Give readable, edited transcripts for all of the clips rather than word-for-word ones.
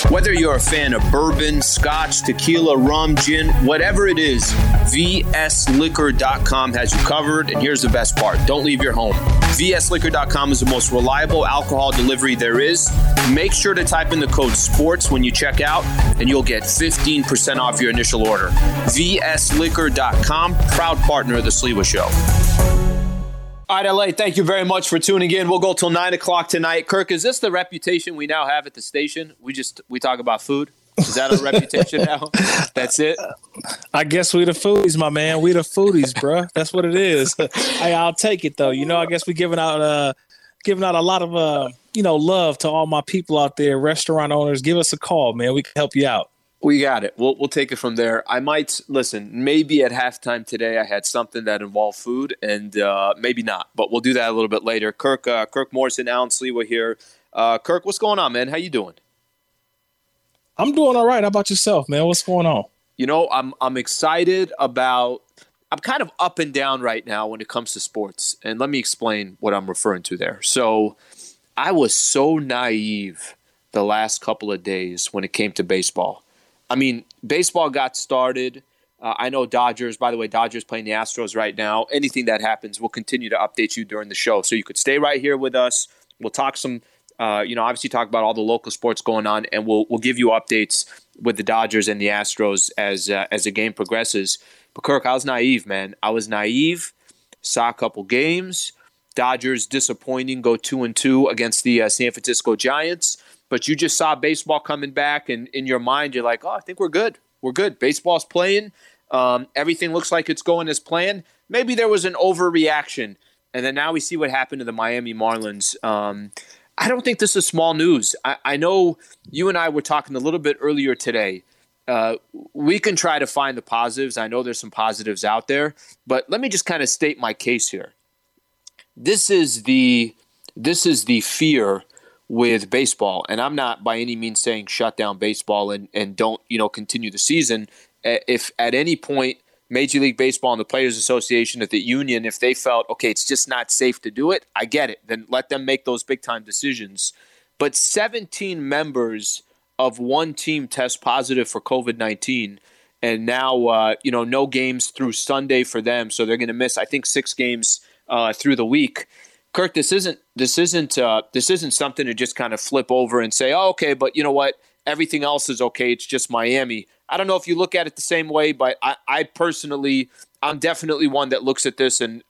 Whether you're a fan of bourbon, scotch, tequila, rum, gin, whatever it is, vsliquor.com has you covered. And here's the best part. Don't leave your home. vsliquor.com is the most reliable alcohol delivery there is. Make sure to type in the code SPORTS when you check out, and you'll get 15% off your initial order. vsliquor.com, proud partner of the Sliwa Show. All right, LA, thank you very much for tuning in. We'll go till 9 o'clock tonight. Kirk, is this the reputation we now have at the station? We talk about food? Is that a reputation now? That's it? I guess we the foodies, my man. We the foodies, bro. That's what it is. Hey, I'll take it, though. I guess we giving out a lot of, love to all my people out there, restaurant owners. Give us a call, man. We can help you out. We got it. We'll take it from there. I might listen. Maybe at halftime today, I had something that involved food, and maybe not. But we'll do that a little bit later. Kirk Morrison, Alan Sliwa here. Kirk, what's going on, man? How you doing? I'm doing all right. How about yourself, man? What's going on? I'm excited about. I'm kind of up and down right now when it comes to sports, and let me explain what I'm referring to there. So, I was so naive the last couple of days when it came to baseball. I mean, baseball got started. I know Dodgers playing the Astros right now. Anything that happens, we'll continue to update you during the show. So you could stay right here with us. We'll talk some, obviously talk about all the local sports going on, and we'll give you updates with the Dodgers and the Astros as the game progresses. But Kirk, I was naive, man. I was naive. Saw a couple games. Dodgers disappointing, go 2-2 against the San Francisco Giants. But you just saw baseball coming back, and in your mind, you're like, oh, I think we're good. We're good. Baseball's playing. Everything looks like it's going as planned. Maybe there was an overreaction, and then now we see what happened to the Miami Marlins. I don't think this is small news. I know you and I were talking a little bit earlier today. We can try to find the positives. I know there's some positives out there, but let me just kind of state my case here. This is the fear with baseball, and I'm not by any means saying shut down baseball and don't continue the season. If at any point Major League Baseball and the Players Association at the union, if they felt okay, it's just not safe to do it, I get it. Then let them make those big time decisions. But 17 members of one team test positive for COVID-19, and now no games through Sunday for them, so they're going to miss I think 6 games through the week. Kirk, this isn't something to just kind of flip over and say, oh, okay, but you know what? Everything else is okay. It's just Miami. I don't know if you look at it the same way, but I personally, I'm definitely one that looks at this and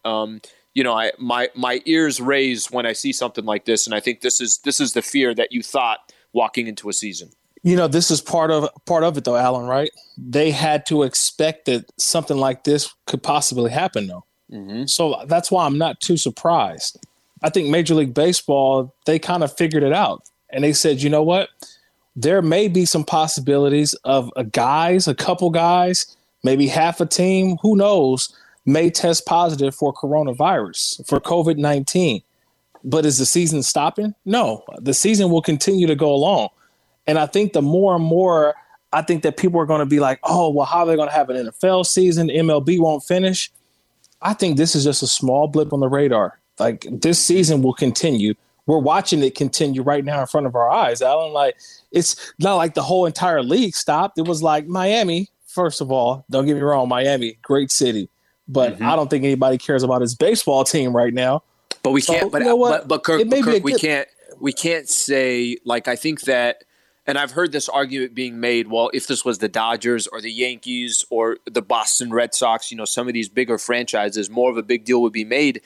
my ears raise when I see something like this, and I think this is the fear that you thought walking into a season. This is part of it, though, Alan. Right? They had to expect that something like this could possibly happen, though. Mm-hmm. So that's why I'm not too surprised. I think Major League Baseball, they kind of figured it out. And they said, you know what? There may be some possibilities of a couple guys, maybe half a team, who knows, may test positive for coronavirus, for COVID-19. But is the season stopping? No, the season will continue to go along. And I think the more and more, I think that people are going to be like, oh, well, how are they going to have an NFL season? MLB won't finish. I think this is just a small blip on the radar. Like, this season will continue. We're watching it continue right now in front of our eyes, Alan. Like, it's not like the whole entire league stopped. It was like Miami, first of all, don't get me wrong, Miami, great city. But I don't think anybody cares about his baseball team right now. But we can't. But Kirk, we can't say, like, I think that, and I've heard this argument being made, well, if this was the Dodgers or the Yankees or the Boston Red Sox, some of these bigger franchises, more of a big deal would be made.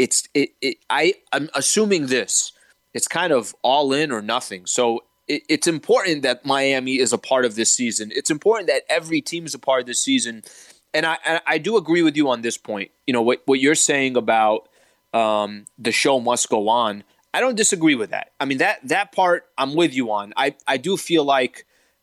I'm assuming this. It's kind of all in or nothing. So it's important that Miami is a part of this season. It's important that every team is a part of this season. And I do agree with you on this point. What you're saying about the show must go on. I don't disagree with that. I mean, that part I'm with you on. I do feel like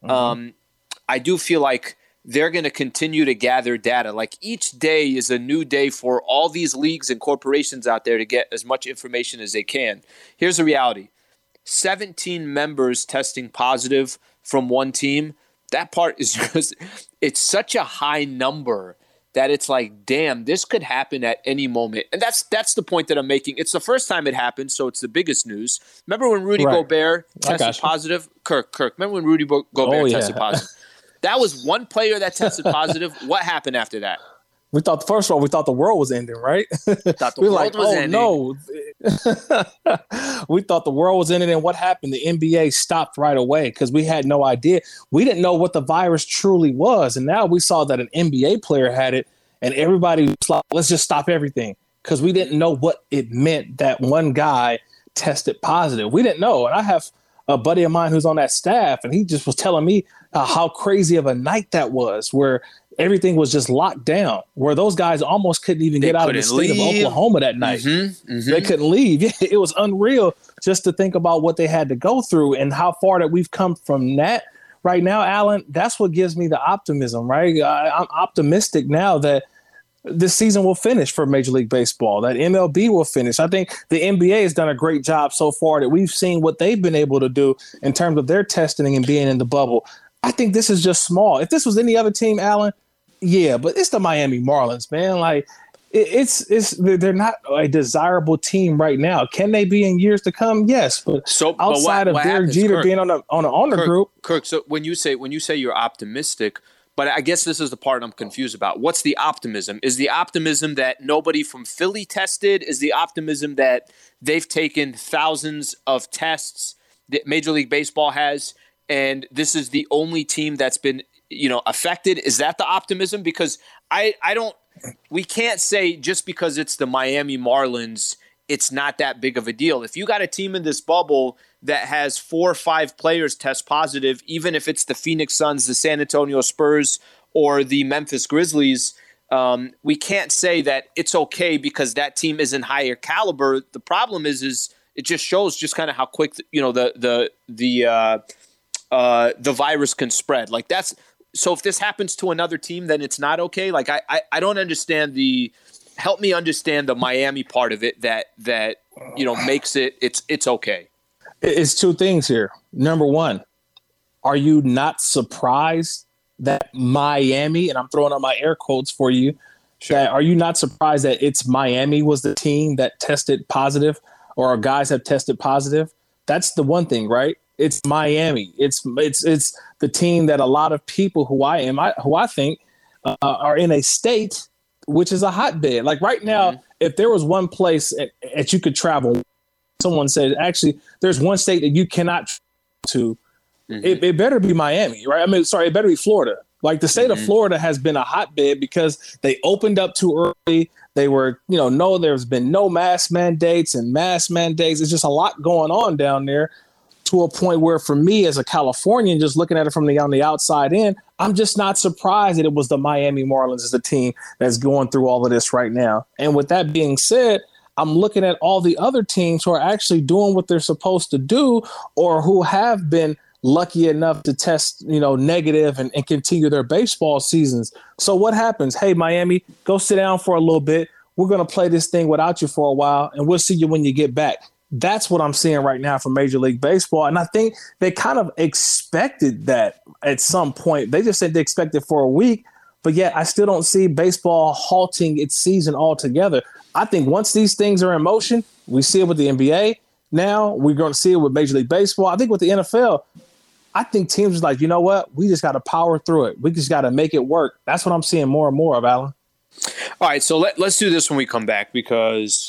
they're going to continue to gather data. Like, each day is a new day for all these leagues and corporations out there to get as much information as they can. Here's the reality. 17 members testing positive from one team. That part is just, it's such a high number that it's like, damn, this could happen at any moment. And that's the point that I'm making. It's the first time it happened, so it's the biggest news. Remember when Rudy Gobert tested positive? Kirk. Remember when Rudy Gobert tested positive? That was one player that tested positive. What happened after that? We thought, first of all, the world was ending, right? Thought the world was ending. No. We thought the world was ending, and what happened? The NBA stopped right away because we had no idea. We didn't know what the virus truly was, and now we saw that an NBA player had it, and everybody was like, let's just stop everything because we didn't know what it meant that one guy tested positive. We didn't know, and I have a buddy of mine who's on that staff, and he just was telling me how crazy of a night that was, where everything was just locked down, where those guys almost couldn't even get out of the state of Oklahoma that night. They couldn't leave. It was unreal just to think about what they had to go through and how far that we've come from that right now, Alan. That's what gives me the optimism, right? I'm optimistic now that this season will finish for Major League Baseball, that MLB will finish. I think the NBA has done a great job so far that we've seen what they've been able to do in terms of their testing and being in the bubble. I think this is just small. If this was any other team, Alan, yeah, but it's the Miami Marlins, man. Like they're not a desirable team right now. Can they be in years to come? Yes, but outside of Derek Jeter being on the owner group, Kirk. So when you say you're optimistic, but I guess this is the part I'm confused about. What's the optimism? Is the optimism that nobody from Philly tested? Is the optimism that they've taken thousands of tests that Major League Baseball has, and this is the only team that's been affected? Is that the optimism? Because we can't say just because it's the Miami Marlins, it's not that big of a deal. If you got a team in this bubble that has 4 or 5 players test positive, even if it's the Phoenix Suns, the San Antonio Spurs, or the Memphis Grizzlies, we can't say that it's okay because that team isn't higher caliber. The problem is it just shows just kind of how quick the virus can spread. Like that's. So if this happens to another team, then it's not okay. Like I don't understand help me understand the Miami part of it that makes it's okay. It's 2 things here. Number one, are you not surprised that Miami, and I'm throwing on my air quotes for you, are you not surprised that it's Miami was the team that tested positive, or our guys have tested positive? That's the one thing, right? It's Miami. It's the team that a lot of people who I think are in a state which is a hotbed. Like right now, if there was one place that you could travel, someone said actually there's one state that you cannot travel to. It better be Miami, right? It better be Florida. Like the state of Florida has been a hotbed because they opened up too early. They were, there's been no mask mandates. It's just a lot going on down there, to a point where for me as a Californian, just looking at it on the outside in, I'm just not surprised that it was the Miami Marlins as a team that's going through all of this right now. And with that being said, I'm looking at all the other teams who are actually doing what they're supposed to do, or who have been lucky enough to test, negative and continue their baseball seasons. So what happens? Hey, Miami, go sit down for a little bit. We're going to play this thing without you for a while, and we'll see you when you get back. That's what I'm seeing right now from Major League Baseball. And I think they kind of expected that at some point. They just said they expected for a week, but yet I still don't see baseball halting its season altogether. I think once these things are in motion, we see it with the NBA. Now we're going to see it with Major League Baseball. I think with the NFL, I think teams are like, you know what? We just got to power through it. We just got to make it work. That's what I'm seeing more and more of, Alan. All right, so let's do this when we come back, because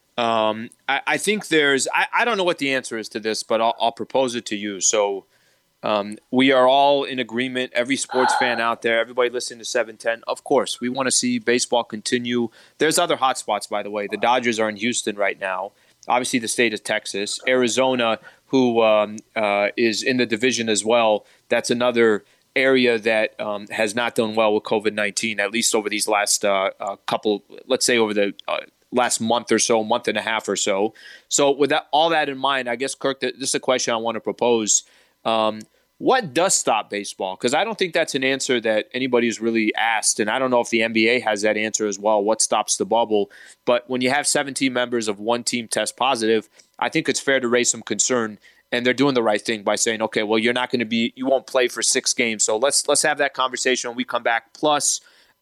I think I don't know what the answer is to this, but I'll propose it to you. So we are all in agreement, every sports fan out there, everybody listening to 710. Of course, we want to see baseball continue. There's other hot spots, by the way. The Dodgers are in Houston right now. Obviously, the state of Texas. Arizona, who is in the division as well. That's another area that has not done well with COVID-19, at least over these last couple, let's say over the last month or so, month and a half or so. So with all that in mind, I guess, Kirk, this is a question I want to propose. What does stop baseball? Because I don't think that's an answer that anybody's really asked, and I don't know if the NBA has that answer as well. What stops the bubble? But when you have 17 members of one team test positive, I think it's fair to raise some concern. And they're doing the right thing by saying, okay, well, you won't play for 6 games. So let's have that conversation when we come back. Plus,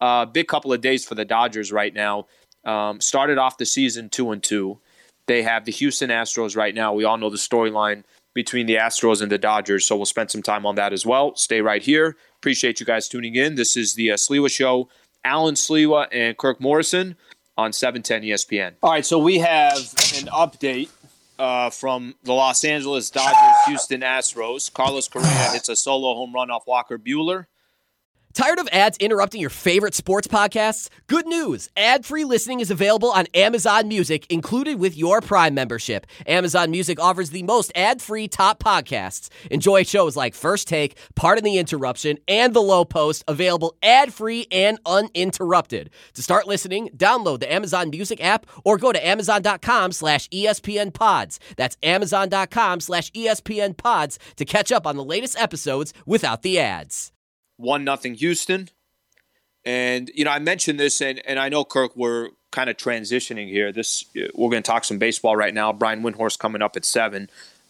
Big couple of days for the Dodgers right now. Started off the season 2-2. They have the Houston Astros right now. We all know the storyline between the Astros and the Dodgers, so we'll spend some time on that as well. Stay right here. Appreciate you guys tuning in. This is the Sliwa Show. Alan Sliwa and Kirk Morrison on 710 ESPN. All right, so we have an update from the Los Angeles Dodgers Houston Astros. Carlos Correa hits a solo home run off Walker Buehler. Tired of ads interrupting your favorite sports podcasts? Good news! Ad-free listening is available on Amazon Music, included with your Prime membership. Amazon Music offers the most ad-free top podcasts. Enjoy shows like First Take, Pardon the Interruption, and The Low Post, available ad-free and uninterrupted. To start listening, download the Amazon Music app or go to amazon.com/ESPN Pods. That's amazon.com/ESPN Pods to catch up on the latest episodes without the ads. 1-0 Houston. And, I mentioned this, and I know, Kirk, we're kind of transitioning here. We're going to talk some baseball right now. Brian Windhorst coming up at 7.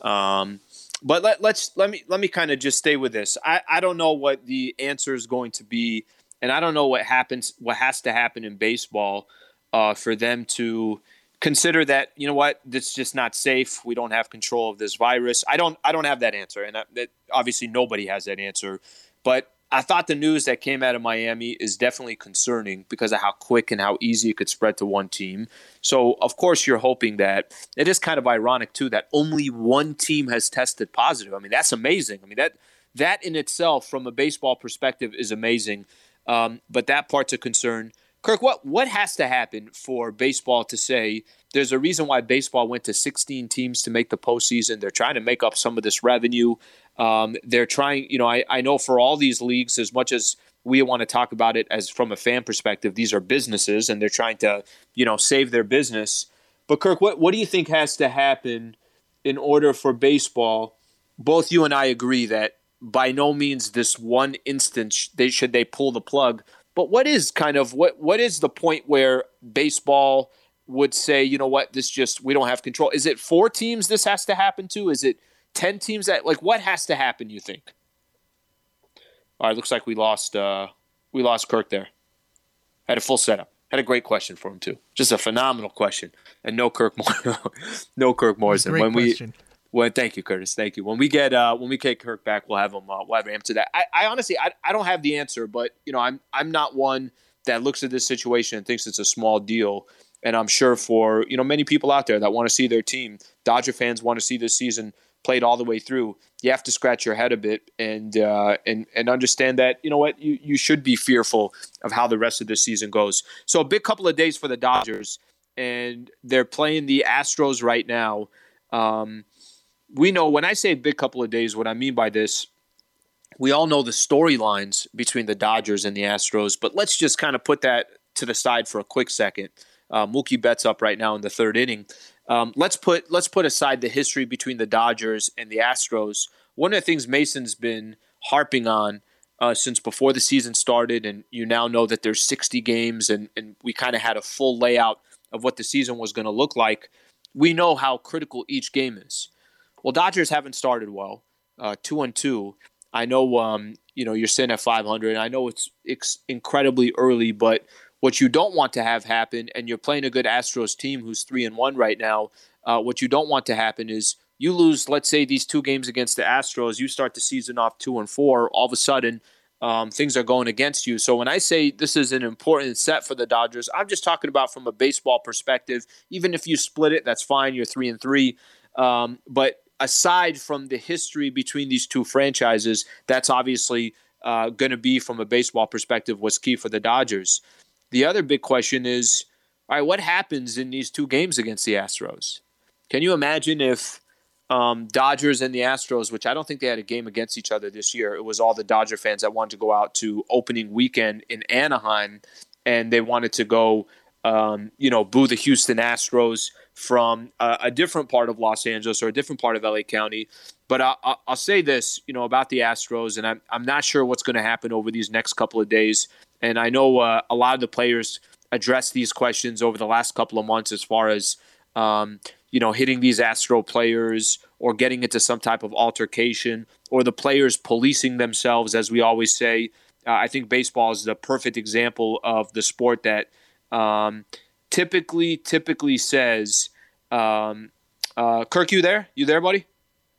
But let me kind of just stay with this. I don't know what the answer is going to be, and I don't know what has to happen in baseball for them to consider that, this is just not safe. We don't have control of this virus. I don't have that answer, and that obviously nobody has that answer. But I thought the news that came out of Miami is definitely concerning because of how quick and how easy it could spread to one team. So, of course, you're hoping that it is kind of ironic, too, that only one team has tested positive. I mean, that's amazing. I mean, that in itself, from a baseball perspective, is amazing. But that part's a concern. Kirk, what has to happen for baseball to say there's a reason why baseball went to 16 teams to make the postseason? They're trying to make up some of this revenue. They're trying, I know for all these leagues, as much as we want to talk about it as from a fan perspective, these are businesses and they're trying to, save their business. But Kirk, what do you think has to happen in order for baseball? Both you and I agree that by no means this one instance should they pull the plug. But what is the point where baseball would say, we don't have control? Is it 4 teams this has to happen to? Is it 10 teams what has to happen, you think? All right, looks like we lost Kirk there. Had a full setup. Had a great question for him too. Just a phenomenal question. And no Kirk Morrison. Great question. Thank you, Curtis. Thank you. When we get Kirk back, we'll have him answer that. I honestly I don't have the answer, but I'm not one that looks at this situation and thinks it's a small deal. And I'm sure for many people out there that want to see their team, Dodger fans want to see this season played all the way through. You have to scratch your head a bit and understand that you should be fearful of how the rest of the season goes. So a big couple of days for the Dodgers, and they're playing the Astros right now. We know when I say big couple of days, what I mean by this, we all know the storylines between the Dodgers and the Astros, but let's just kind of put that to the side for a quick second. Mookie Betts up right now in the 3rd inning. Let's put aside the history between the Dodgers and the Astros. One of the things Mason's been harping on since before the season started, and you now know that there's 60 games, and we kind of had a full layout of what the season was going to look like. We know how critical each game is. Well, Dodgers haven't started well, 2-2. I know you're sitting at 500. I know it's incredibly early, but what you don't want to have happen, and you're playing a good Astros team who's 3-1 right now, what you don't want to happen is you lose, let's say, these 2 games against the Astros, you start the season off 2-4, all of a sudden things are going against you. So when I say this is an important set for the Dodgers, I'm just talking about from a baseball perspective. Even if you split it, that's fine. You're 3-3. But aside from the history between these 2 franchises, that's obviously going to be, from a baseball perspective, what's key for the Dodgers. The other big question is, all right, what happens in these 2 games against the Astros? Can you imagine if Dodgers and the Astros, which I don't think they had a game against each other this year, it was all the Dodger fans that wanted to go out to opening weekend in Anaheim, and they wanted to go, boo the Houston Astros from a different part of Los Angeles or a different part of LA County. But I'll say this, about the Astros, and I'm not sure what's going to happen over these next couple of days. And I know a lot of the players addressed these questions over the last couple of months as far as, hitting these Astro players or getting into some type of altercation, or the players policing themselves, as we always say. I think baseball is the perfect example of the sport that typically says, Kirk, you there? You there, buddy?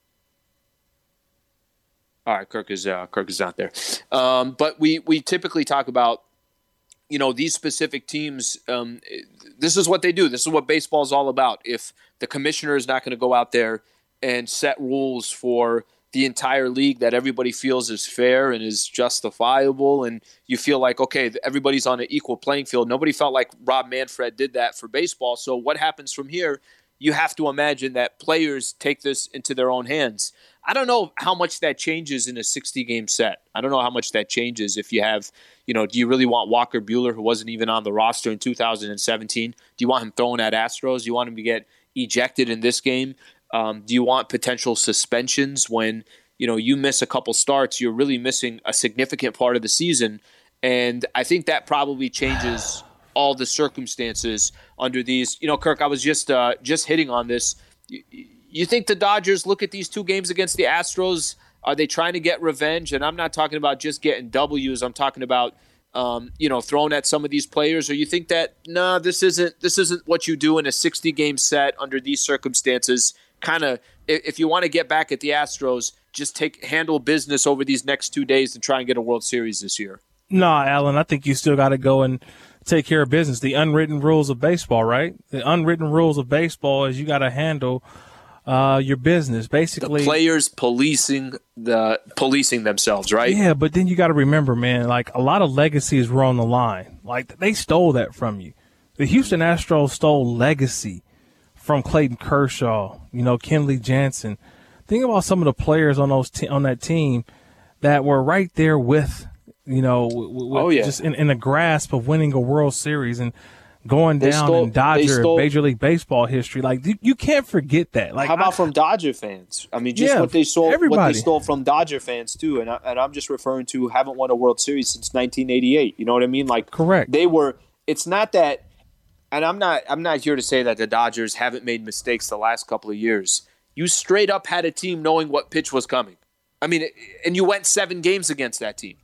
All right, Kirk is not there. But we typically talk about, these specific teams. This is what they do. This is what baseball is all about. If the commissioner is not going to go out there and set rules for the entire league that everybody feels is fair and is justifiable, and you feel like, okay, everybody's on an equal playing field. Nobody felt like Rob Manfred did that for baseball. So what happens from here? You have to imagine that players take this into their own hands. I don't know how much that changes in a 60-game set. I don't know how much that changes if you have, do you really want Walker Buehler, who wasn't even on the roster in 2017? Do you want him thrown at Astros? Do you want him to get ejected in this game? Do you want potential suspensions when, you miss a couple starts? You're really missing a significant part of the season. And I think that probably changes all the circumstances under these. Kirk, I was just hitting on this. You think the Dodgers look at these two games against the Astros? Are they trying to get revenge? And I'm not talking about just getting W's. I'm talking about, throwing at some of these players. Or you think that, no, this isn't what you do in a 60-game set under these circumstances. Kind of, if you want to get back at the Astros, just handle business over these next 2 days and try and get a World Series this year. No, Alan, I think you still got to go and take care of business. The unwritten rules of baseball, right? The unwritten rules of baseball is you got to handle your business. Basically, the players policing themselves, right? Yeah, but then you got to remember, man, like a lot of legacies were on the line. Like they stole that from you. The Houston Astros stole legacy from Clayton Kershaw, Kenley Jansen. Think about some of the players on on that team that were right there with, just in the grasp of winning a World Series and going down in Dodger Major League Baseball history. Like you can't forget that. Like, how about from Dodger fans? I mean, what they stole from Dodger fans too. And I'm just referring to haven't won a World Series since 1988. You know what I mean? Like, correct. It's not that. And I'm not here to say that the Dodgers haven't made mistakes the last couple of years. You straight up had a team knowing what pitch was coming. I mean, and you went 7 games against that team.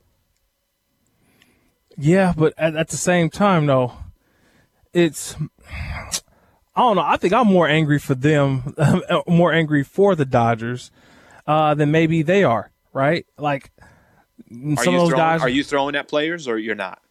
Yeah, but at the same time, though, I don't know. I think I'm more angry for them, more angry for the Dodgers than maybe they are, right? Like some of those guys. Are you throwing at players or you're not?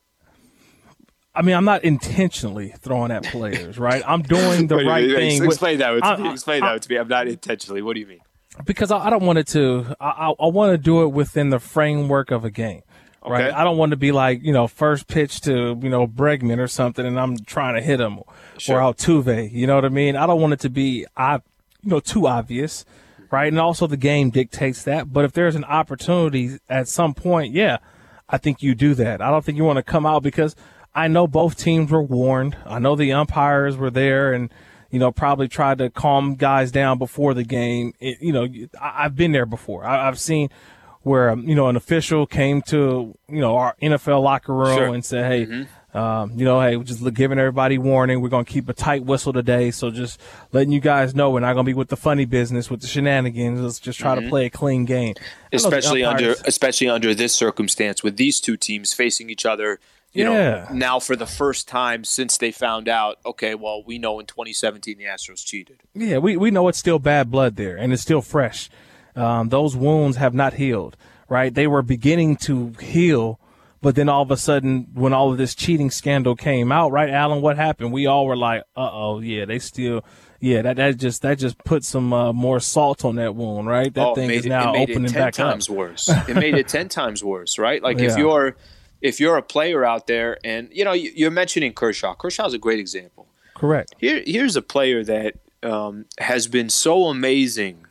I mean, I'm not intentionally throwing at players, right? I'm doing the right thing. Explain that to me. I'm not intentionally. What do you mean? Because I don't want it to. I want to do it within the framework of a game, right? Okay. I don't want to be like, first pitch to, Bregman or something, and I'm trying to hit him, Sure. or Altuve. You know what I mean? I don't want it to be, too obvious, right? And also the game dictates that. But if there's an opportunity at some point, yeah, I think you do that. I don't think you want to come out because I know both teams were warned. I know the umpires were there and, probably tried to calm guys down before the game. I've been there before. I've seen where, an official came to, our NFL locker room Sure. and said, hey, hey, we're just giving everybody warning. We're going to keep a tight whistle today. So just letting you guys know we're not going to be with the funny business, with the shenanigans. Let's just try to play a clean game. Especially under this circumstance with these two teams facing each other. Now for the first time since they found out, okay, well, we know in 2017 the Astros cheated. Yeah, we know it's still bad blood there, and it's still fresh. Those wounds have not healed, right? They were beginning to heal, but then all of a sudden, when all of this cheating scandal came out, right, Alan, what happened? We all were like, they still – that just put some more salt on that wound, right? That thing is now opening back up. It made it 10 times worse, right? Like if you're a player out there and, you're mentioning Kershaw. Kershaw's a great example. Correct. Here's a player that has been so amazing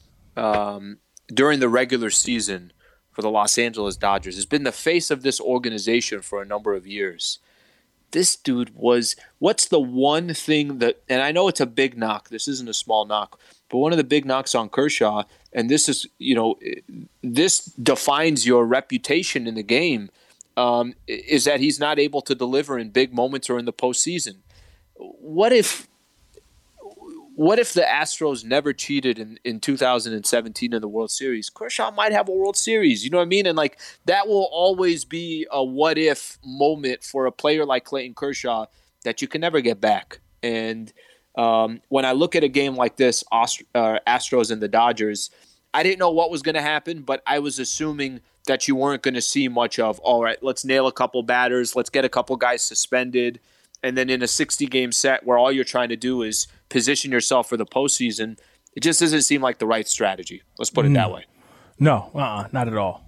during the regular season for the Los Angeles Dodgers. Has been the face of this organization for a number of years. This dude what's the one thing that, and I know it's a big knock. This isn't a small knock, but one of the big knocks on Kershaw, and this is, this defines your reputation in the game, is that he's not able to deliver in big moments or in the postseason. What if what if the Astros never cheated in 2017 in the World Series? Kershaw might have a World Series. You know what I mean? And like that will always be a what if moment for a player like Clayton Kershaw that you can never get back. And when I look at a game like this, Astros and the Dodgers, I didn't know what was going to happen, but I was assuming that you weren't going to see much of, all right, let's nail a couple batters, let's get a couple guys suspended, and then in a 60-game set where all you're trying to do is position yourself for the postseason, it just doesn't seem like the right strategy. Let's put it that way. No, not at all.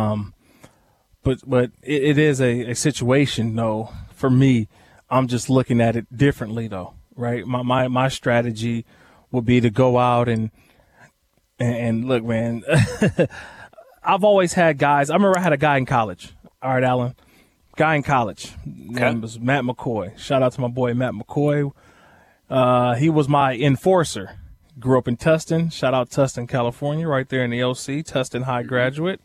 But it is a situation, though, for me. I'm just looking at it differently, though, right? My strategy would be to go out and look, man, I've always had guys. I remember I had a guy in college. All right, Alan. Guy in college. Name was Matt McCoy. Shout out to my boy Matt McCoy. He was my enforcer. Grew up in Tustin. Shout out Tustin, California, right there in the OC. Tustin High graduate.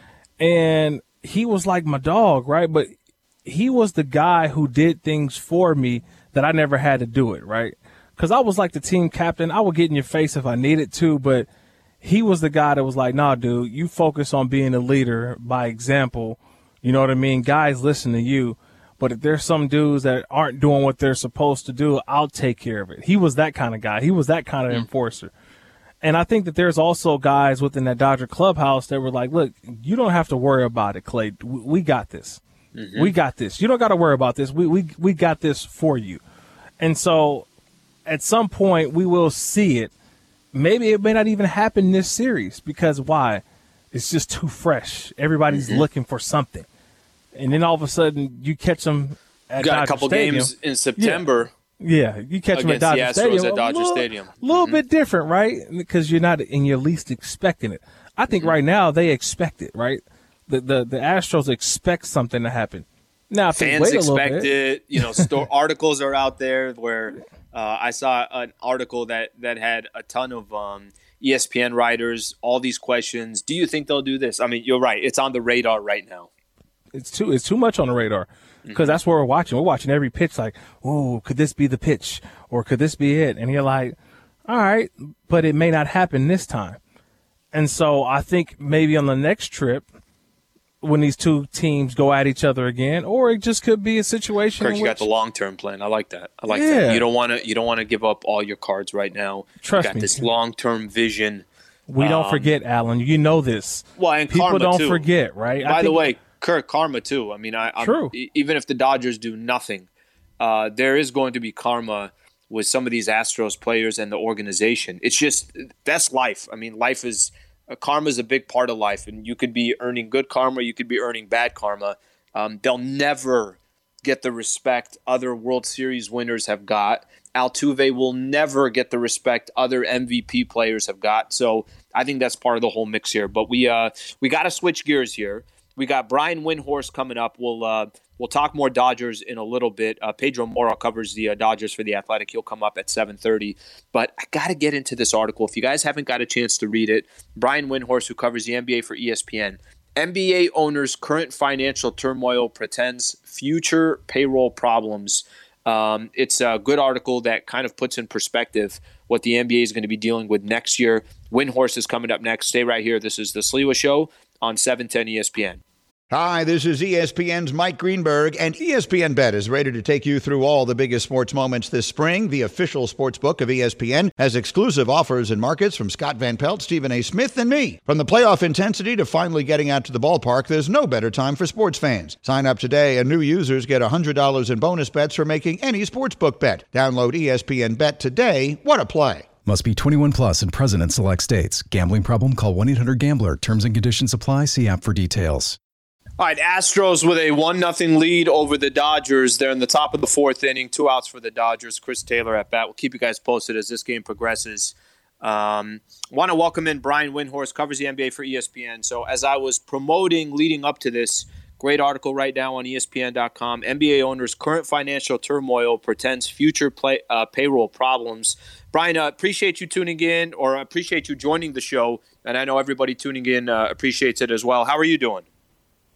And he was like my dog, right? But he was the guy who did things for me that I never had to do it, right? Because I was like the team captain. I would get in your face if I needed to, but he was the guy that was like, nah, dude, you focus on being a leader by example. You know what I mean? Guys listen to you. But if there's some dudes that aren't doing what they're supposed to do, I'll take care of it. He was that kind of guy. He was that kind of enforcer. And I think that there's also guys within that Dodger clubhouse that were like, look, you don't have to worry about it, Clay. We got this. Mm-hmm. We got this. You don't got to worry about this. We got this for you. And so at some point we will see it. Maybe it may not even happen this series because why? It's just too fresh. Everybody's looking for something. And then all of a sudden you catch them at Got Dodger a couple Stadium. games in September. Yeah, you catch them at Dodger Stadium. At Dodger Stadium. A little bit different, right? Because you're not in your least expecting it. I think right now they expect it, right? The Astros expect something to happen. Now, if fans expect it. You know, articles are out there where I saw an article that had a ton of ESPN writers, all these questions. Do you think they'll do this? I mean, you're right. It's on the radar right now. It's too much on the radar because that's what we're watching. We're watching every pitch like, oh, could this be the pitch or could this be it? And you're like, all right, but it may not happen this time. And so I think maybe on the next trip when these two teams go at each other again, or it just could be a situation. Kirk, you got the long-term plan. I like that. That. You don't want to give up all your cards right now. Trust me. You got this long-term vision. We don't forget, Alan. You know this. Well, and people karma don't too. forget, right? By the way, Kirk, karma too. I mean, True. Even if the Dodgers do nothing, there is going to be karma with some of these Astros players and the organization. It's just that's life. I mean, life is karma is a big part of life, and you could be earning good karma, you could be earning bad karma. They'll never get the respect other World Series winners have got. Altuve will never get the respect other MVP players have got. So I think that's part of the whole mix here. But we got to switch gears here. We got Brian Windhorst coming up. We'll talk more Dodgers in a little bit. Pedro Mora covers the Dodgers for The Athletic. He'll come up at 7:30. But I got to get into this article. If you guys haven't got a chance to read it, Brian Windhorst, who covers the NBA for ESPN, NBA owners' current financial turmoil pretends future payroll problems. It's a good article that kind of puts in perspective what the NBA is going to be dealing with next year. Windhorst is coming up next. Stay right here. This is The Sliwa Show on 710 ESPN. Hi, this is ESPN's Mike Greenberg, and ESPN Bet is ready to take you through all the biggest sports moments this spring. The official sports book of ESPN has exclusive offers and markets from Scott Van Pelt, Stephen A. Smith, and me. From the playoff intensity to finally getting out to the ballpark, there's no better time for sports fans. Sign up today, and new users get $100 in bonus bets for making any sportsbook bet. Download ESPN Bet today. What a play. Must be 21 plus and present in select states. Gambling problem? Call 1-800-GAMBLER. Terms and conditions apply. See app for details. All right, Astros with a 1-0 lead over the Dodgers. They're in the top of the fourth inning, 2 outs for the Dodgers. Chris Taylor at bat. We'll keep you guys posted as this game progresses. Want to welcome in Brian Windhorst, covers the NBA for ESPN. So as I was promoting leading up to this, great article right now on ESPN.com. NBA owners' current financial turmoil pretends future payroll problems. Brian, appreciate you tuning in, or appreciate you joining the show. And I know everybody tuning in appreciates it as well. How are you doing?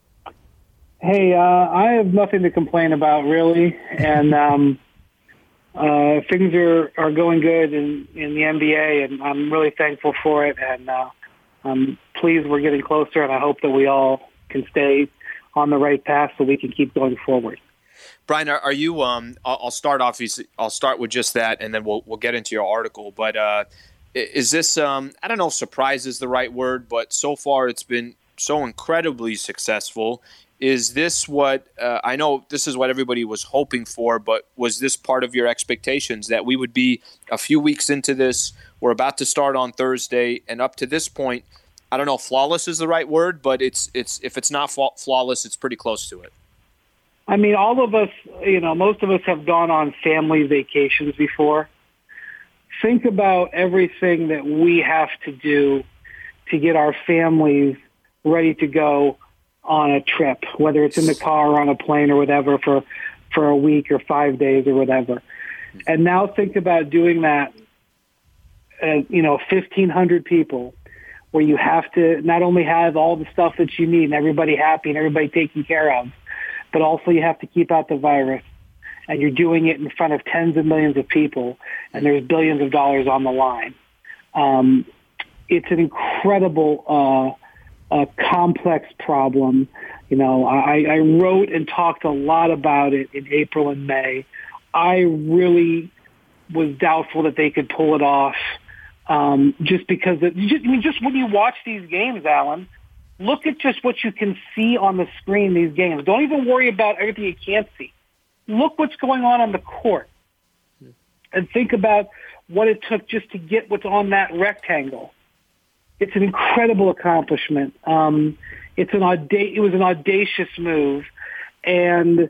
Hey, I have nothing to complain about, really. And things are going good in the NBA, and I'm really thankful for it. And I'm pleased we're getting closer, and I hope that we all can stay on the right path so we can keep going forward. Brian, are you? I'll start off. I'll start with just that, and then we'll get into your article. But is this? I don't know if surprise is the right word, but so far it's been so incredibly successful. Is this what I know? This is what everybody was hoping for, but was this part of your expectations that we would be a few weeks into this? We're about to start on Thursday, and up to this point, I don't know if flawless is the right word, but it's if it's not flawless, it's pretty close to it. I mean, all of us, most of us have gone on family vacations before. Think about everything that we have to do to get our families ready to go on a trip, whether it's in the car or on a plane or whatever for a week or 5 days or whatever. And now think about doing that, 1,500 people, where you have to not only have all the stuff that you need and everybody happy and everybody taken care of, but also you have to keep out the virus. And you're doing it in front of tens of millions of people, and there's billions of dollars on the line. It's an incredible, complex problem. I wrote and talked a lot about it in April and May. I really was doubtful that they could pull it off, just because just when you watch these games, Alan, look at just what you can see on the screen. These games. Don't even worry about everything you can't see. Look what's going on the court, and think about what it took just to get what's on that rectangle. It's an incredible accomplishment. It was an audacious move, and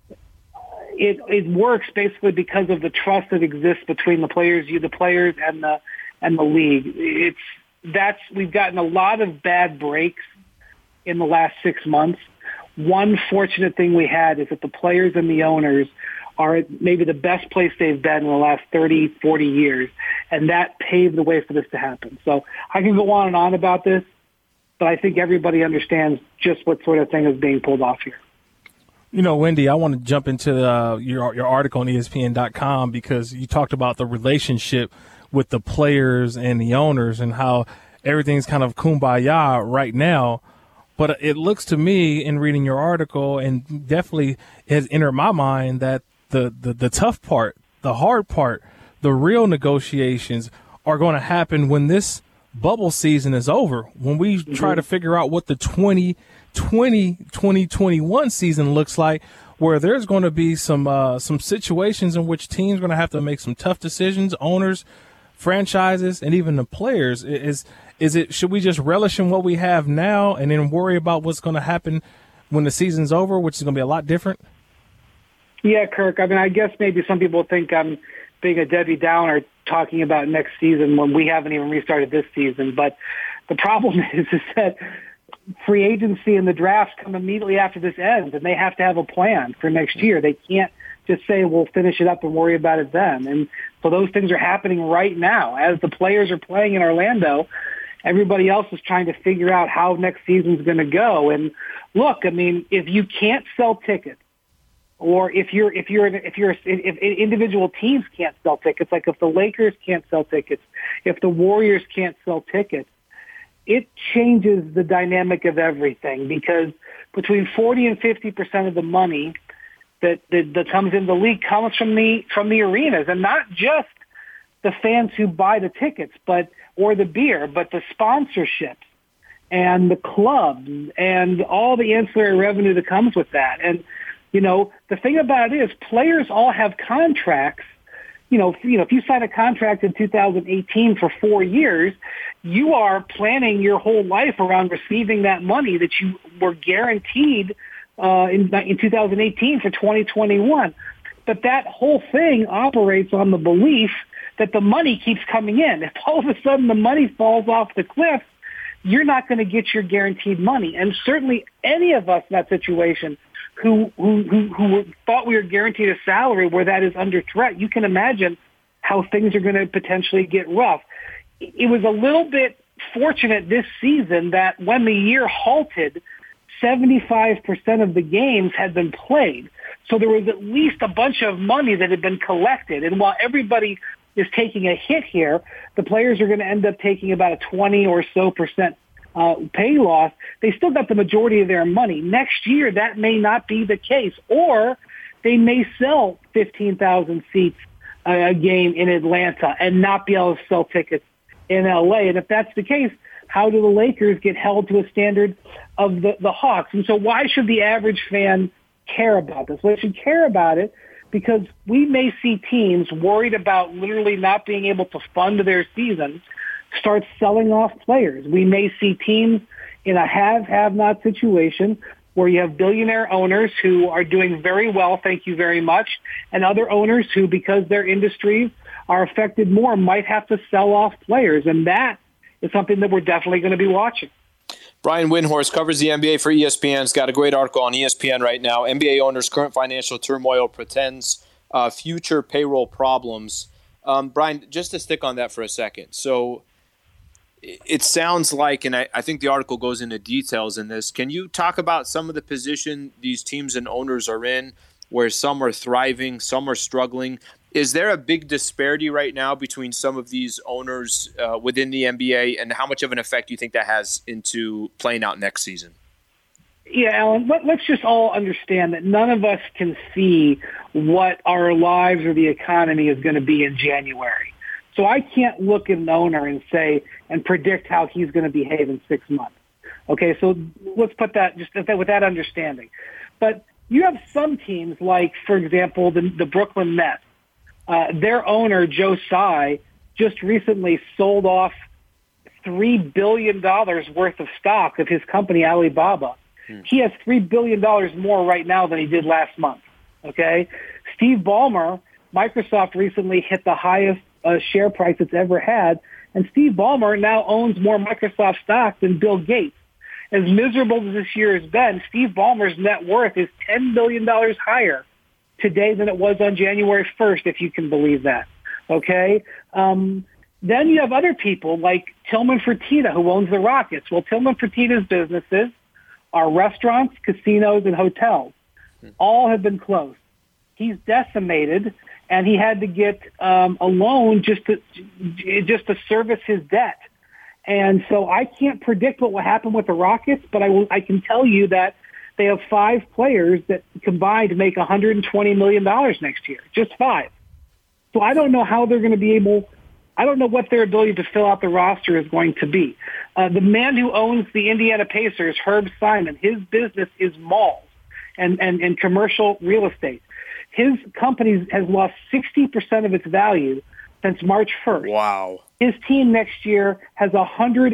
it works basically because of the trust that exists between the players and the league. We've gotten a lot of bad breaks in the last 6 months. One fortunate thing we had is that the players and the owners are at maybe the best place they've been in the last 30, 40 years, and that paved the way for this to happen. So I can go on and on about this, but I think everybody understands just what sort of thing is being pulled off here. Wendy, I want to jump into your article on ESPN.com because you talked about the relationship with the players and the owners and how everything's kind of kumbaya right now. But it looks to me in reading your article, and definitely has entered my mind, that the tough part, the hard part, the real negotiations are going to happen when this bubble season is over, when we try to figure out what the 2020-2021 season looks like, where there's going to be some situations in which teams are going to have to make some tough decisions, owners, franchises, and even the players. Should we just relish in what we have now and then worry about what's going to happen when the season's over, which is going to be a lot different? Yeah, Kirk. I mean, I guess maybe some people think I'm being a Debbie Downer talking about next season when we haven't even restarted this season. But the problem is that free agency and the drafts come immediately after this ends, and they have to have a plan for next year. They can't just say, we'll finish it up and worry about it then. And so those things are happening right now. As the players are playing in Orlando, everybody else is trying to figure out how next season's going to go. And look, I mean, if you can't sell tickets, or if individual teams can't sell tickets, like if the Lakers can't sell tickets, if the Warriors can't sell tickets, it changes the dynamic of everything, because between 40 and 50% of the money that comes in the league comes from the arenas, and not just the fans who buy the tickets, or the beer, but the sponsorships and the clubs and all the ancillary revenue that comes with that. And the thing about it is, players all have contracts. If you sign a contract in 2018 for 4 years, you are planning your whole life around receiving that money that you were guaranteed in 2018 for 2021. But that whole thing operates on the belief that the money keeps coming in. If all of a sudden the money falls off the cliff, you're not going to get your guaranteed money. And certainly any of us in that situation who thought we were guaranteed a salary where that is under threat, you can imagine how things are going to potentially get rough. It was a little bit fortunate this season that when the year halted, 75% of the games had been played. So there was at least a bunch of money that had been collected. And while everybody is taking a hit here, the players are going to end up taking about a 20 or so percent pay loss. They still got the majority of their money. Next year, that may not be the case, or they may sell 15,000 seats a game in Atlanta and not be able to sell tickets in LA. And if that's the case, how do the Lakers get held to a standard of the Hawks? And so why should the average fan care about this? Well, they should care about it because we may see teams worried about literally not being able to fund their season start selling off players. We may see teams in a have-not situation where you have billionaire owners who are doing very well, thank you very much, and other owners who, because their industries are affected more, might have to sell off players. And that is something that we're definitely going to be watching. Brian Windhorst covers the NBA for ESPN. He's got a great article on ESPN right now. NBA owners' current financial turmoil pretends future payroll problems. Brian, just to stick on that for a second. So it sounds like, and I think the article goes into details in this, can you talk about some of the position these teams and owners are in, where some are thriving, some are struggling? Is there a big disparity right now between some of these owners within the NBA, and how much of an effect do you think that has into playing out next season? Yeah, Alan, let's just all understand that none of us can see what our lives or the economy is going to be in January. So I can't look at an owner and say and predict how he's going to behave in 6 months. Okay, so let's put that just with that understanding. But you have some teams like, for example, the Brooklyn Nets. Their owner, Joe Tsai, just recently sold off $3 billion worth of stock of his company, Alibaba. He has $3 billion more right now than he did last month. Okay? Steve Ballmer, Microsoft recently hit the highest share price it's ever had, and Steve Ballmer now owns more Microsoft stock than Bill Gates. As miserable as this year has been, Steve Ballmer's net worth is $10 billion higher today than it was on January 1st, if you can believe that. Okay? Then you have other people like Tillman Fertitta, who owns the Rockets. Well, Tillman Fertitta's businesses are restaurants, casinos, and hotels. All have been closed. He's decimated, and he had to get a loan just to service his debt. And so I can't predict what will happen with the Rockets, but I can tell you that they have 5 players that combined make $120 million next year, just 5. So I don't know how they're going to be able. I don't know what their ability to fill out the roster is going to be. The man who owns the Indiana Pacers, Herb Simon, his business is malls and commercial real estate. His company has lost 60% of its value since March 1st. Wow. His team next year has a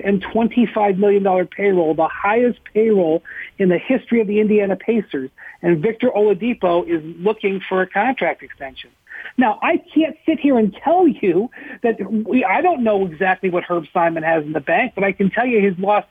$125 million payroll, the highest payroll in the history of the Indiana Pacers. And Victor Oladipo is looking for a contract extension. Now, I can't sit here and tell you that I don't know exactly what Herb Simon has in the bank, but I can tell you he's lost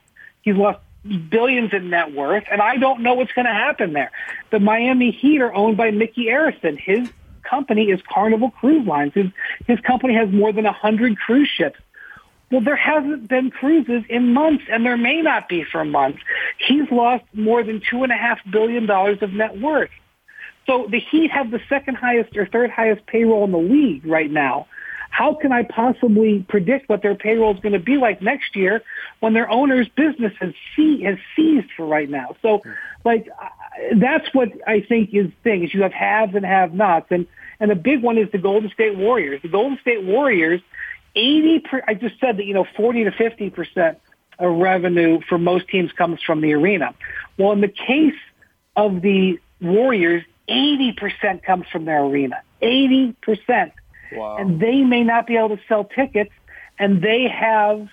billions in net worth, and I don't know what's going to happen there. The Miami Heat are owned by Mickey Arison. His company is Carnival Cruise Lines. His company has more than 100 cruise ships. Well, there hasn't been cruises in months, and there may not be for months. He's lost more than $2.5 billion of net worth. So the Heat have the second highest or third highest payroll in the league right now. How can I possibly predict what their payroll is going to be like next year when their owner's business has seized for right now? So, that's what I think is the thing, is you have haves and have-nots. And the big one is the Golden State Warriors. The Golden State Warriors, I just said that, 40 to 50% of revenue for most teams comes from the arena. Well, in the case of the Warriors, 80% comes from their arena. 80%. Wow. And they may not be able to sell tickets, and they have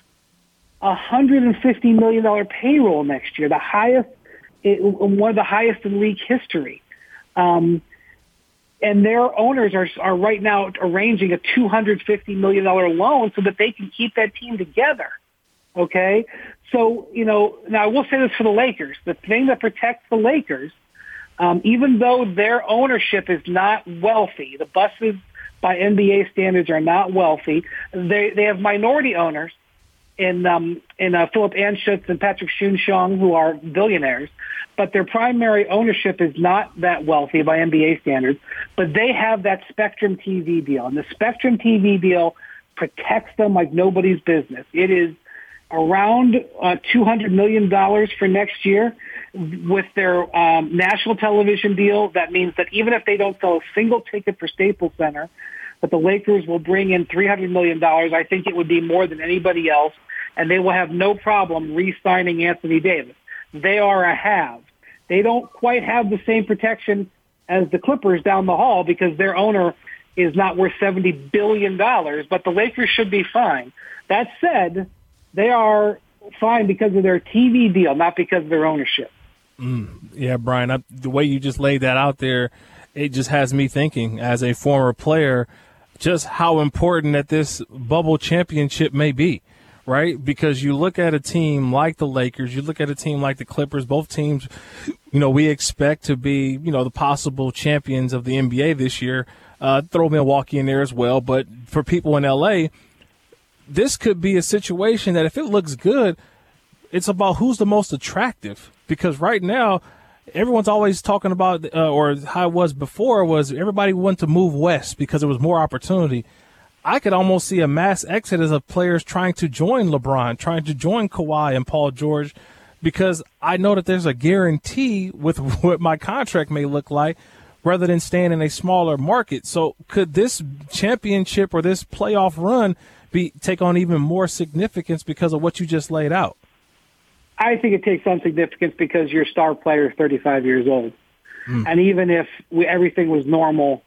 $150 million payroll next year, the highest, one of the highest in league history. And their owners are right now arranging a $250 million loan so that they can keep that team together. Okay? So, now I will say this for the Lakers. The thing that protects the Lakers, even though their ownership is not wealthy, the Buses by NBA standards are not wealthy. They have minority owners in Philip Anschutz and Patrick Schoenshong, who are billionaires. but their primary ownership is not that wealthy by NBA standards, but they have that Spectrum TV deal. And the Spectrum TV deal protects them like nobody's business. It is around $200 million for next year. With their national television deal, that means that even if they don't sell a single ticket for Staples Center, that the Lakers will bring in $300 million. I think it would be more than anybody else, and they will have no problem re-signing Anthony Davis. They are a have. They don't quite have the same protection as the Clippers down the hall because their owner is not worth $70 billion, but the Lakers should be fine. That said, they are fine because of their TV deal, not because of their ownership. Yeah, Brian, the way you just laid that out there, it just has me thinking as a former player just how important that this bubble championship may be, right? Because you look at a team like the Lakers, you look at a team like the Clippers, both teams, we expect to be, the possible champions of the NBA this year. Throw Milwaukee in there as well. But for people in LA, this could be a situation that if it looks good, it's about who's the most attractive. Because right now, everyone's always talking about, or how it was before, was everybody wanted to move west because there was more opportunity. I could almost see a mass exodus of players trying to join LeBron, trying to join Kawhi and Paul George, because I know that there's a guarantee with what my contract may look like rather than staying in a smaller market. So could this championship or this playoff run take on even more significance because of what you just laid out? I think it takes some significance because your star player is 35 years old. And even if everything was normal,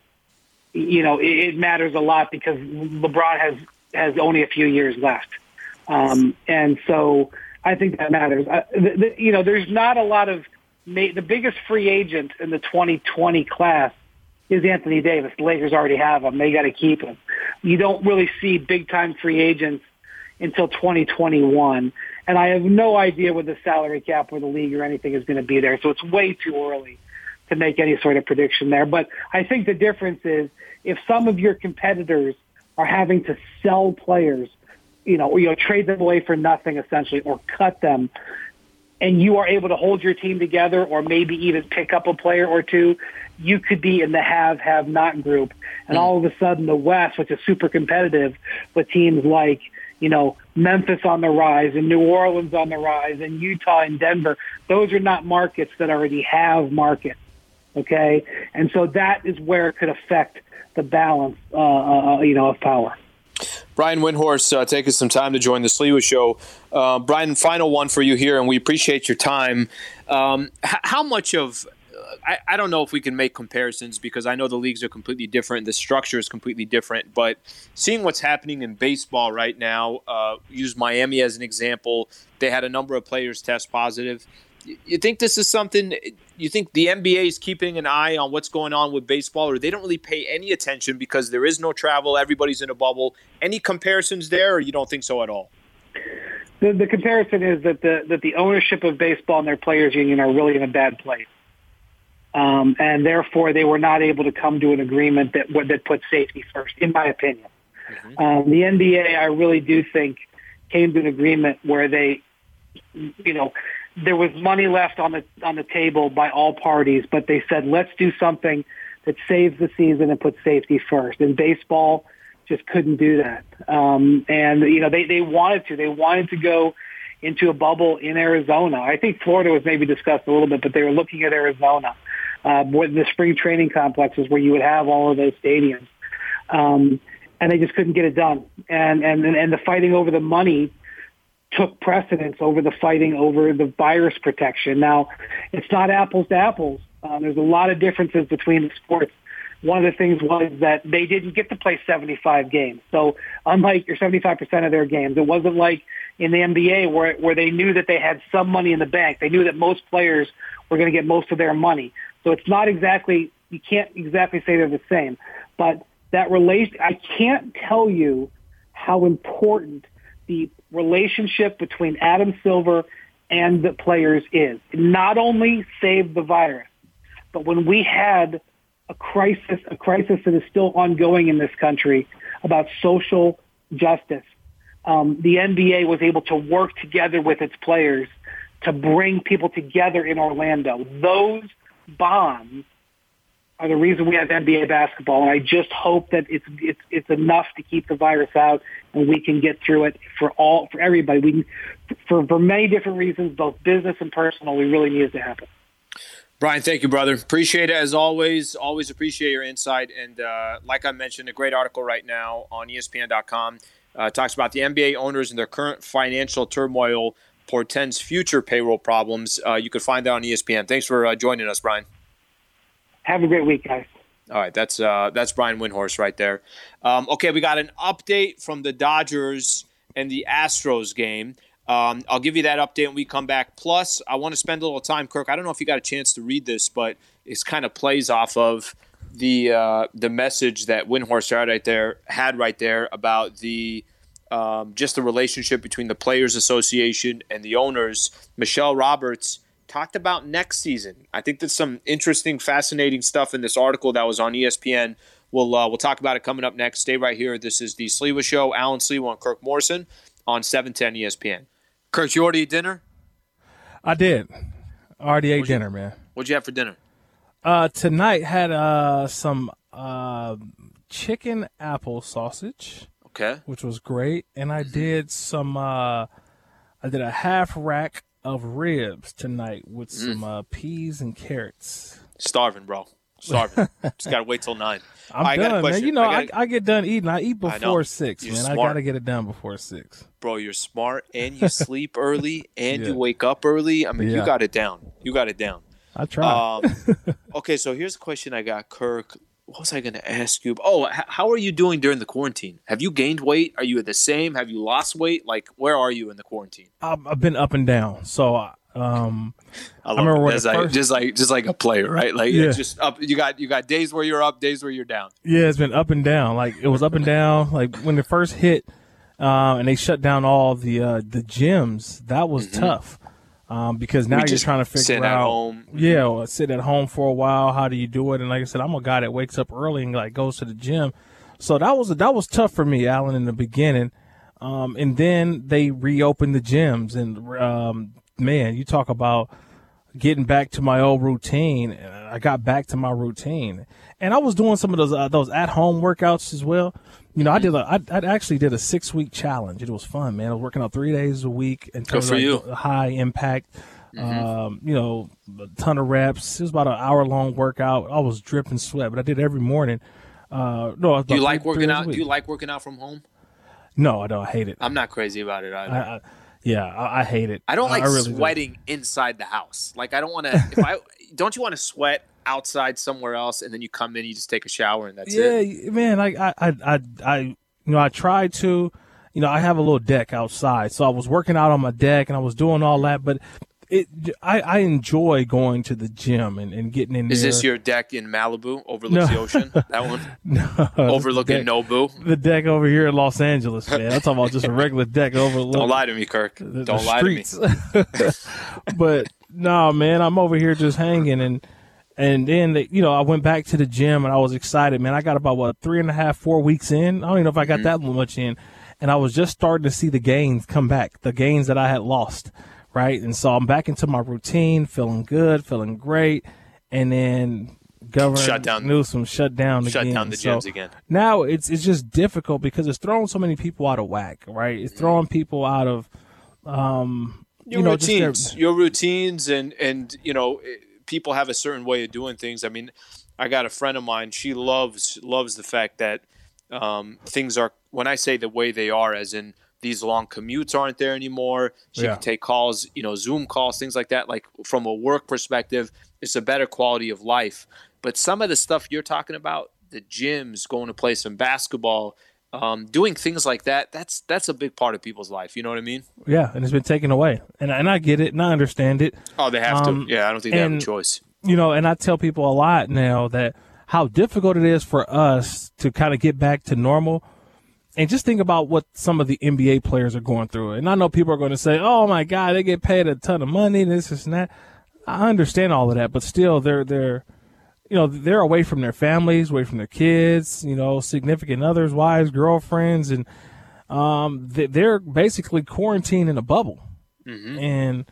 it matters a lot because LeBron has only a few years left. And so I think that matters. There's not a lot of the biggest free agent in the 2020 class is Anthony Davis. The Lakers already have him. They got to keep him. You don't really see big-time free agents until 2021. And I have no idea what the salary cap or the league or anything is going to be there. So it's way too early to make any sort of prediction there. But I think the difference is if some of your competitors are having to sell players, or trade them away for nothing essentially, or cut them, and you are able to hold your team together or maybe even pick up a player or two, you could be in the have-not group. And all of a sudden the West, which is super competitive with teams like, Memphis on the rise and New Orleans on the rise and Utah and Denver, those are not markets that already have markets, okay? And so that is where it could affect the balance, of power. Brian Windhorst taking some time to join the Sliwa Show. Brian, final one for you here, and we appreciate your time. How much of I don't know if we can make comparisons because I know the leagues are completely different. The structure is completely different. But seeing what's happening in baseball right now, use Miami as an example. They had a number of players test positive. You think this is something – you think the NBA is keeping an eye on what's going on with baseball, or they don't really pay any attention because there is no travel, everybody's in a bubble? Any comparisons there, or you don't think so at all? The comparison is that the ownership of baseball and their players' union are really in a bad place. And therefore, they were not able to come to an agreement that put safety first, in my opinion. Mm-hmm. The NBA, I really do think, came to an agreement where they, there was money left on the table by all parties, but they said, let's do something that saves the season and puts safety first. And baseball just couldn't do that. They wanted to go into a bubble in Arizona. I think Florida was maybe discussed a little bit, but they were looking at Arizona, with the spring training complexes where you would have all of those stadiums. And they just couldn't get it done. And the fighting over the money took precedence over the fighting over the virus protection. Now, it's not apples to apples. There's a lot of differences between the sports. One of the things was that they didn't get to play 75 games. So unlike your 75% of their games, it wasn't like in the NBA where they knew that they had some money in the bank. They knew that most players were going to get most of their money. So it's not exactly, you can't exactly say they're the same. But that I can't tell you how important the relationship between Adam Silver and the players is. It not only saved the virus, but when we had a crisis that is still ongoing in this country about social justice, the NBA was able to work together with its players to bring people together in Orlando. Those bonds are the reason we have NBA basketball, and I just hope that it's enough to keep the virus out, and we can get through it for everybody. We can, for many different reasons, both business and personal. We really need it to happen. Brian, thank you, brother. Appreciate it as always. Always appreciate your insight. And like I mentioned, a great article right now on ESPN.com talks about the NBA owners and their current financial turmoil portends future payroll problems. You can find that on ESPN. Thanks for joining us, Brian. Have a great week, guys. All right, that's Brian Windhorst right there. Okay, we got an update from the Dodgers and the Astros game. I'll give you that update when we come back. Plus, I want to spend a little time, Kirk. I don't know if you got a chance to read this, but it kind of plays off of the message that Windhorst had right there about the just the relationship between the Players Association and the owners. Michelle Roberts talked about next season. I think there's some interesting, fascinating stuff in this article that was on ESPN. We'll talk about it coming up next. Stay right here. This is the Sliwa Show. Alan Sliwa and Kirk Morrison on 710 ESPN. Kirk, you already ate dinner? I did. I already ate dinner, man. What'd you have for dinner? Tonight had some chicken apple sausage. Okay. Which was great. And I did I did a half rack of ribs tonight with some peas and carrots. Starving, bro. Starving. Just got to wait till 9. I'm done, man. You know, I get done eating. I eat before 6, man. Smart. I got to get it done before 6. Bro, you're smart, and you sleep early, and you wake up early. I mean, you got it down. You got it down. I try. Okay, so here's a question I got, Kirk. What was I going to ask you? Oh, how are you doing during the quarantine? Have you gained weight? Are you the same? Have you lost weight? Like, where are you in the quarantine? I've been up and down. So I remember when just like a player, right? Like it's just up. You got days where you're up, days where you're down. Yeah, it's been up and down. Like it was up and down. Like when it first hit, and they shut down all the gyms. That was tough. Because now you're trying to figure out. Home. Yeah, sit at home for a while. How do you do it? And like I said, I'm a guy that wakes up early and like goes to the gym. So that was tough for me, Alan, in the beginning. And then they reopened the gyms, and man, you talk about getting back to my old routine. I got back to my routine, and I was doing some of those at-home workouts as well. You know, I actually did a 6-week challenge. It was fun, man. I was working out 3 days a week in terms of high impact. You know, a ton of reps. It was about an hour-long workout. I was dripping sweat, but I did it every morning. Do you like working out? Do you like working out from home? No, I don't. I hate it. I'm not crazy about it either. I hate it. I don't like sweating inside the house. Like I don't want to. Don't you want to sweat outside somewhere else, and then you come in, you just take a shower, and that's it? Yeah, man. I tried to. You know, I have a little deck outside, so I was working out on my deck, and I was doing all that, but. I enjoy going to the gym and getting in there. Is this your deck in Malibu, overlooks the ocean? That one? No. Overlooking Nobu? The deck over here in Los Angeles, man. I'm talking about just a regular deck overlooking. Don't lie to me, Kirk. Don't lie streets. To me. But, no, man, I'm over here just hanging. And then, I went back to the gym, and I was excited, man. I got about, 3.5, 4 weeks in. I don't even know if I got that much in. And I was just starting to see the gains come back, the gains that I had lost. Right. And so I'm back into my routine, feeling good, feeling great. And then Governor Newsom shut down again. Shut down the gyms again. Now it's just difficult because it's throwing so many people out of whack. Right. It's throwing people out of, routines, your routines. And, people have a certain way of doing things. I mean, I got a friend of mine. She loves the fact that things are, when I say the way they are, as in, these long commutes aren't there anymore. She can take calls, Zoom calls, things like that. Like from a work perspective, it's a better quality of life. But some of the stuff you're talking about, the gyms, going to play some basketball, doing things like that, that's a big part of people's life. You know what I mean? Yeah, and it's been taken away. And I get it, and I understand it. Oh, they have to. Yeah, I don't think they have a choice. And I tell people a lot now that how difficult it is for us to kind of get back to normal. And just think about what some of the NBA players are going through. And I know people are going to say, oh, my God, they get paid a ton of money, this and that. I understand all of that, but still they're away from their families, away from their kids, significant others, wives, girlfriends, and they're basically quarantined in a bubble. And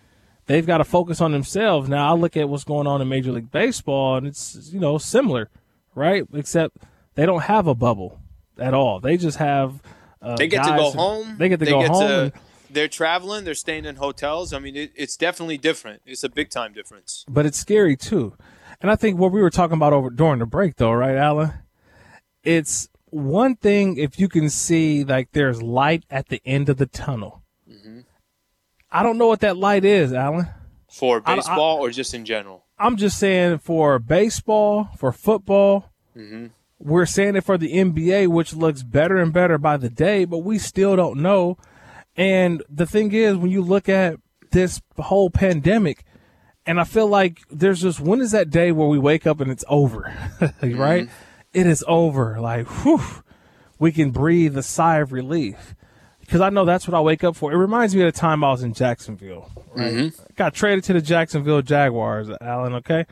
they've got to focus on themselves. Now I look at what's going on in Major League Baseball, and it's, similar, right? Except they don't have a bubble at all. They just have they get to go home. They get to go home. They're traveling. They're staying in hotels. I mean, it's definitely different. It's a big time difference. But it's scary too. And I think what we were talking about during the break, though, right, Alan? It's one thing if you can see like there's light at the end of the tunnel. Mm-hmm. I don't know what that light is, Alan. For baseball or just in general? I'm just saying for baseball, for football. Mm-hmm. We're saying it for the NBA, which looks better and better by the day, but we still don't know. And the thing is, when you look at this whole pandemic, and I feel like there's just, when is that day where we wake up and it's over, right? Mm-hmm. It is over. Like, whew, we can breathe a sigh of relief. Because I know that's what I wake up for. It reminds me of the time I was in Jacksonville, right? Mm-hmm. Got traded to the Jacksonville Jaguars, Alan, okay?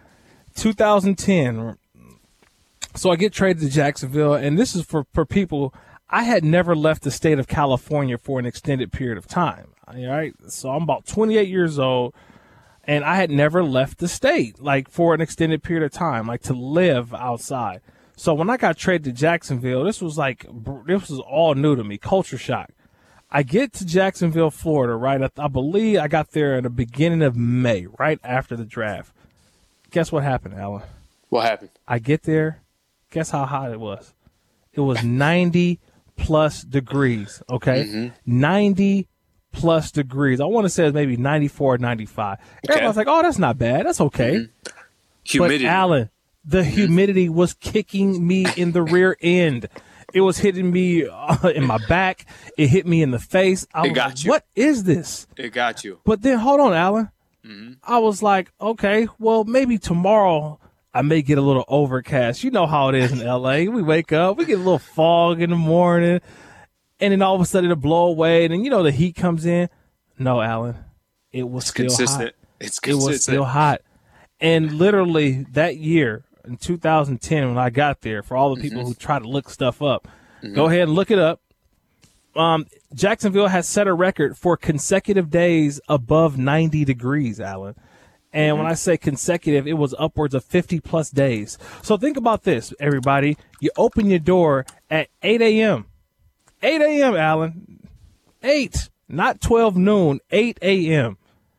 2010. So I get traded to Jacksonville, and this is for people. I had never left the state of California for an extended period of time, all right? So I'm about 28 years old, and I had never left the state, like, for an extended period of time, like, to live outside. So when I got traded to Jacksonville, this was all new to me, culture shock. I get to Jacksonville, Florida, right? I believe I got there in the beginning of May, right after the draft. Guess what happened, Alan? What happened? I get there. Guess how hot it was? It was 90-plus degrees, okay? Mm-hmm. 90-plus degrees. I want to say it's maybe 94 or 95. Okay. Everyone's like, oh, that's not bad. That's okay. Mm-hmm. Humidity. But, Alan, the humidity was kicking me in the rear end. It was hitting me in my back. It hit me in the face. I was like, what is this? It got you. But then, hold on, Alan. Mm-hmm. I was like, okay, well, maybe tomorrow I may get a little overcast. You know how it is in L.A. We wake up, we get a little fog in the morning, and then all of a sudden it'll blow away, and then, the heat comes in. No, Alan, it was still consistent. Hot. It's consistent. It was still hot. And literally that year, in 2010, when I got there, for all the people who try to look stuff up, go ahead and look it up. Jacksonville has set a record for consecutive days above 90 degrees, Alan. And when I say consecutive, it was upwards of 50-plus days. So think about this, everybody. You open your door at 8 a.m. 8 a.m., Alan. 8, not 12 noon, 8 a.m.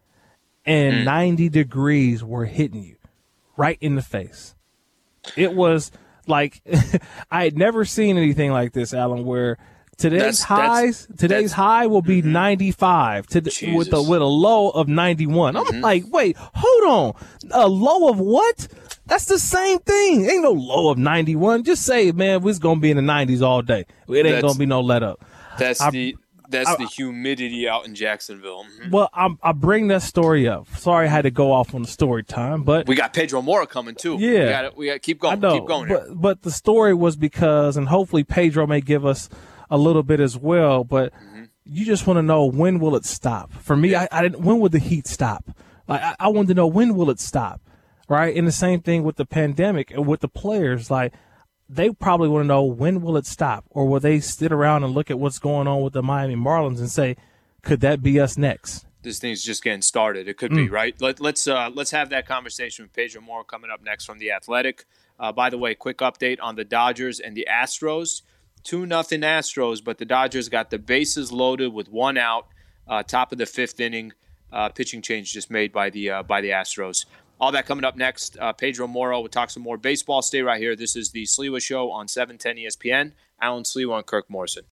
And 90 degrees were hitting you right in the face. It was like I had never seen anything like this, Alan, where today's high will be 95 with a low of 91. I'm like, wait, hold on. A low of what? That's the same thing. Ain't no low of 91. Just say, man, we're going to be in the 90s all day. It ain't going to be no let up. That's the humidity out in Jacksonville. Mm-hmm. Well, I bring that story up. Sorry I had to go off on the story time, but we got Pedro Mora coming too. Yeah, we got to keep going. I know, keep going. But the story was because, and hopefully Pedro may give us a little bit as well. But you just want to know, when will it stop? For me, I didn't. When will the heat stop? Like I wanted to know, when will it stop? Right, and the same thing with the pandemic and with the players, like. They probably want to know, when will it stop? Or will they sit around and look at what's going on with the Miami Marlins and say, could that be us next? This thing's just getting started. It could be, right? Let's have that conversation with Pedro Mora coming up next from The Athletic. By the way, quick update on the Dodgers and the Astros. 2-0 Astros, but the Dodgers got the bases loaded with one out, top of the fifth inning. Pitching change just made by the Astros. All that coming up next. Pedro Mora will talk some more baseball. Stay right here. This is the Sliwa Show on 710 ESPN. Alan Sliwa and Kirk Morrison.